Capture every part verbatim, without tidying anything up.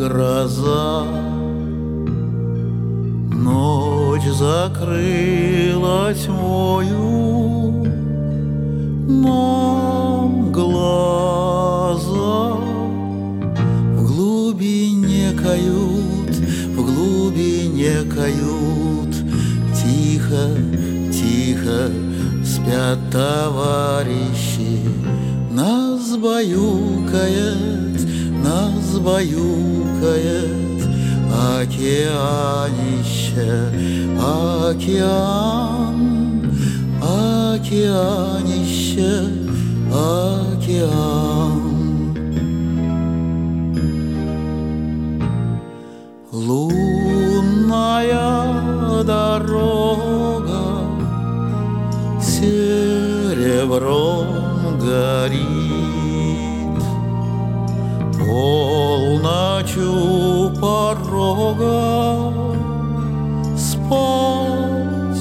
гроза, ночь закрыла тьмою нам глаза. В глубине кают, в глубине кают, тихо, тихо спят товарищи. Нас баюкает, нас баюкает океанище, океан, океанище, океан. Лунная дорога серебром горит, полночью порога спать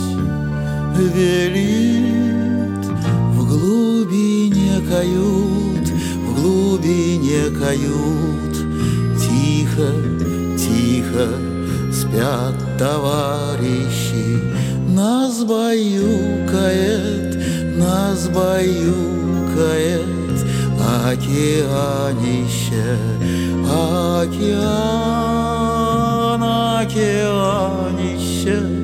велит. В глубине кают, в глубине кают, тихо, тихо спят товарищи. Нас баюкает, нас баюкает океанище, океан, океанище.